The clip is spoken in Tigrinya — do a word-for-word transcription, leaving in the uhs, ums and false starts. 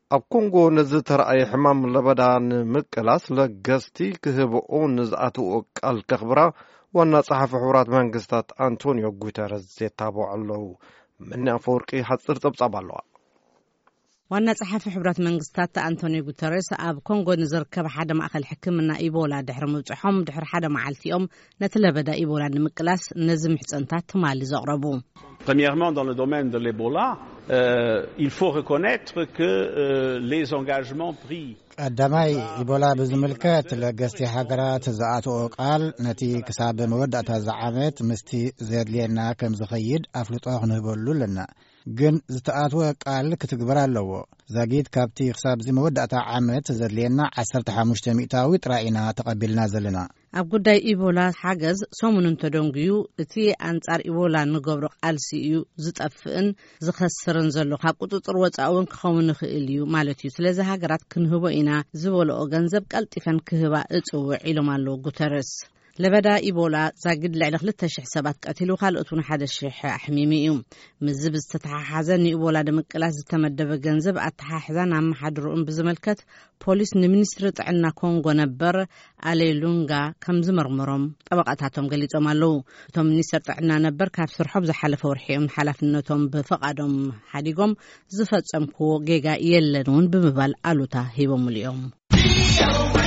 ኣብ ኮንጎ ነዝተር ኣይ ሕማም ለበዳን ምቅላስ ለገስቲ ክህብኦ ንዝኣትዎ ቃል ከኽብራ ዋና ጸሓፊ ሕቡራት መንግስታት አንቶኒዮ ጉተረስ ዘታበው ኣለዉ። ምንያ አፈወርቂ ሓጽር ጸብጻብ ኣለዋ። ዋና ጸሓፊ ሕቡራት መንግስታት አንቶኒዮ ጉተረስ ኣብ ኮንጎ ንዝርከብ ሓደ ማእከል ሕክምና ኢቦላ ድሕሪ ምብጽሖም ድሕሪ ሓደ መዓልቲኦም ነቲ ለበዳ ኢቦላ ንምቅላስ ነዚ ምሕጸንታት ትማሊ ዘቕረቡ። Premièrement, dans le domaine de l'Ebola, euh, il faut reconnaître que euh, les engagements pris ቀዳማይ ኢቦላ ብዝምልከት ለገስቲ ሃገራት ዝኣትኦ ቃል ነቲ ክሳብ መወዳእታ ዝዓመት ምስቲ ዘድልየና ከም ዝኸይድ ኣፍልጦ ክንህበሉ ኣለና። ግን ዝተኣትወ ቃል ክትግበር ኣለዎ። ዛጊት ካብቲ ክሳብ መወዳእታ ዓመት ዘድልየና ዓሰርተ ሓሙሽተ ሚእታዊ ጥራይና ተቐቢልና ዘለና። ኣብ ጉዳይ ኢቦላ ሓገዝ ሰሙኑን ተደንግዩ እቲ አንጻር ኢቦላ ንገብሮ ቃልሲ እዩ ዝጠፍእን ዝኸስርን ዘሎ ካብ ቁጥጥር ወጻእውን ክኸውን ይኽእል እዩ ማለት እዩ። ስለዚ ሃገራት ክንህቦ ኢና ዝበልኦ ገንዘብ ቀልጢፈን ክህባ እጽውዕ ኢሎም ኣለዉ ጉተረስ። ለበዳ ኢቦላ ዛግድ ልዕሊ ክልተ ሽሕ ሰባት ቀቲሉ ካልኦት እውን ሓደ ሽሕ ኣሕሚሚ እዩ። ምዝብ ዝተተሓሓዘ ንኢቦላ ንምቅላስ ዝተመደበ ገንዘብ ኣተሓሕዛን ኣመሓድሩን ብዝመልከት ፖሊስ ንሚኒስትሪ ጥዕና ኮንጎ ነበር ኣሌሉንጋ ከም ዝመርምሮም ጠበቃታቶም ገሊጾም ኣለዉ። እቶም ሚኒስትር ጥዕና ነበር ካብ ስርሖም ዝሓለፈ ወርሒኦም ሓላፍነቶም ብፈቃዶም ሓዲጎም ዝፈጸምክዎ ጌጋ የለን እውን ብምባል ኣሉታ ሂቦም እዮም።